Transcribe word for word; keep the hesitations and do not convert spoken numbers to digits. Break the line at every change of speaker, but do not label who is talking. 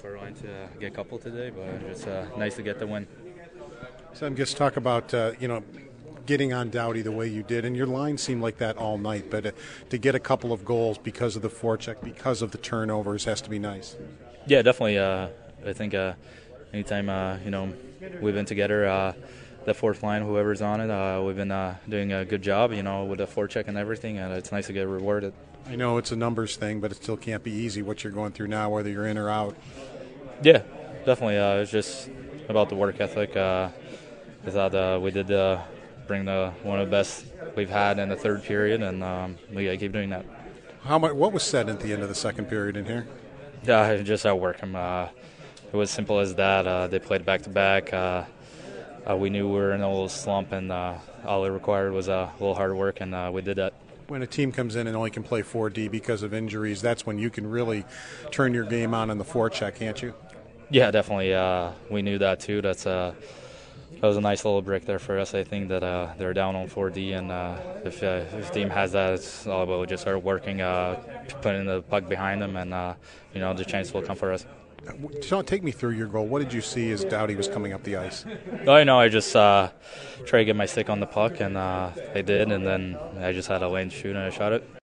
far line to uh, get a couple today, but it's uh, nice to get the win.
So just talk about uh, you know getting on Doughty the way you did, and your line seemed like that all night. But uh, to get a couple of goals because of the forecheck, because of the turnovers, has to be nice.
Yeah, definitely. Uh, I think uh, anytime uh, you know we've been together, uh, the fourth line, whoever's on it, uh, we've been uh, doing a good job. You know, with the forecheck and everything, and it's nice to get rewarded.
I know it's a numbers thing, but it still can't be easy what you're going through now, whether you're in or out.
Yeah, definitely. Uh, it's just about the work ethic. Uh, I thought uh, we did uh, bring the one of the best we've had in the third period, and um, we got to keep doing that.
How much? What was said at the end of the second period in here?
Yeah, just outwork them. Uh, it was simple as that. Uh, they played back to back. Uh, we knew we were in a little slump, and uh, all it required was uh, a little hard work, and uh, we did that.
When a team comes in and only can play four D because of injuries, that's when you can really turn your game on in the forecheck, can't you?
Yeah, definitely. Uh, we knew that too. That's uh, that was a nice little break there for us. I think that uh, they're down on four D, and uh, if, uh, if the team has that, it's all about just start working, uh, putting the puck behind them, and uh, you know the chance will come for us.
Sean, take me through your goal. What did you see as Doughty was coming up the ice?
Oh, you know, I just uh, tried to get my stick on the puck, and uh, I did, and then I just had a lane shoot, and I shot it.